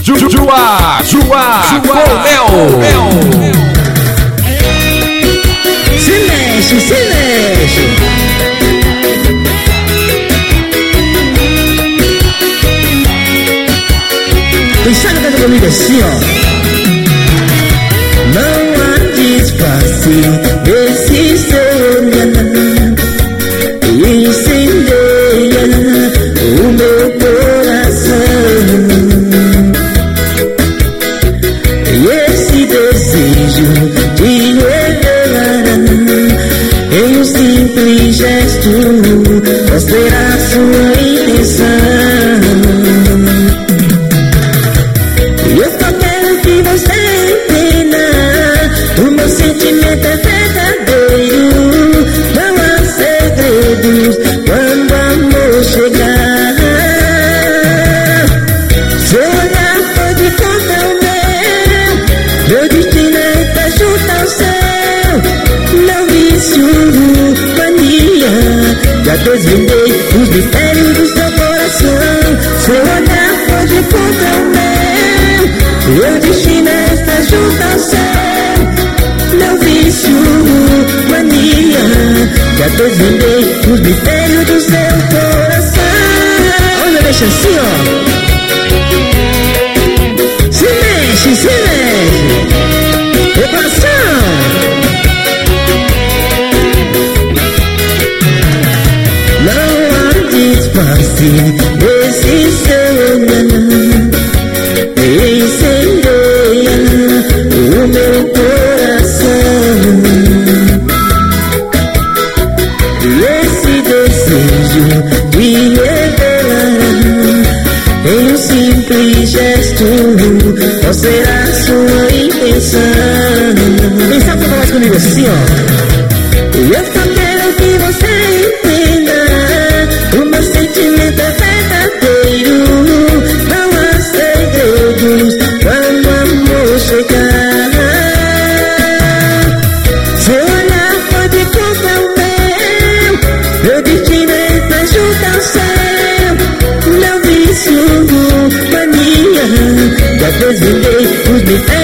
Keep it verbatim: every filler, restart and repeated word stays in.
Ju, Ju, Juá, Juá, com Mel. Se mexe, se mexe. Pensando canta comigo assim, ó. Não há disfarce desse seu olhar, incendeia o meu coração. E esse desejo de revelar em um simples gesto mostrar sua intenção. Eu só quero que você entenda, o meu sentimento é verdadeiro. Não há segredos quando o amor chegar. Seu olhar foi de contra o meu, meu destino é estar junto ao seu. Meu vício, mania, já desvendei os mistérios do seu coração. Seu olhar foi de contra o meu, meu destino é estar junto ao seu. Meu vício, mania, já desvendei os mistérios do seu coração. Olha, deixa assim, ó. Se mexe, se mexe. Meu coração. Não há disfarce desse seu olhar, incendeia o meu coração. Esse desejo de revelar em um simples gesto qual será sua intenção. Quem sabe falar mais comigo assim, ó. Eu só quero que você entenda, o meu sentimento é verdadeiro. Não há segredos quando o amor chegar. Seu olhar foi de contra o meu, meu destino é estar junto ao seu. Meu vício, mania, já desvendei os mistérios